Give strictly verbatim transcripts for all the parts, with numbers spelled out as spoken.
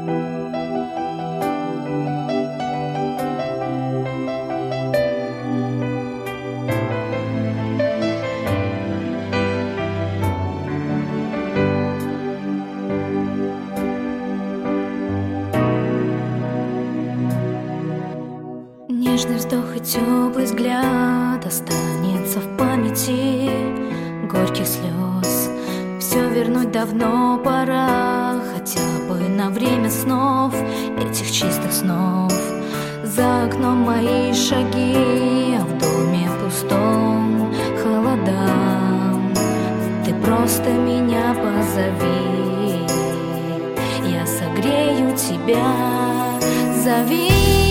Нежный вздох и теплый взгляд останется в памяти горьких слез. Все вернуть давно пора, хотя бы на время снов, этих чистых снов. За окном мои шаги, а в доме пустом холода. Ты просто меня позови, я согрею тебя. Зови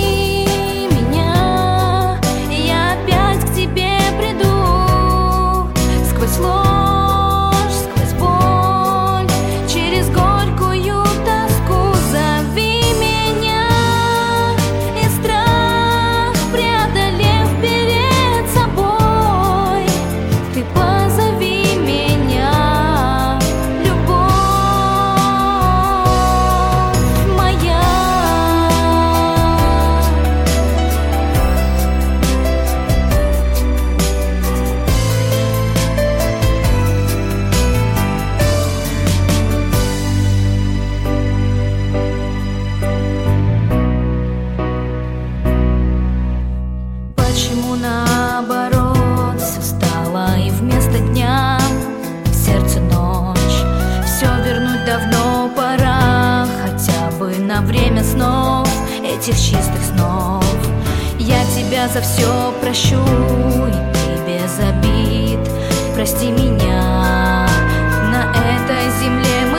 сквозь ложь, сквозь боль, через горькую тоску. Зови меня, и страх преодолев перед собой, ты позови меня, любовь моя. Почему наоборот все стало, и вместо дня в сердце ночь? Все вернуть давно пора, хотя бы на время снов, этих чистых снов. Я тебя за все прощу, и ты без обид прости меня. На этой земле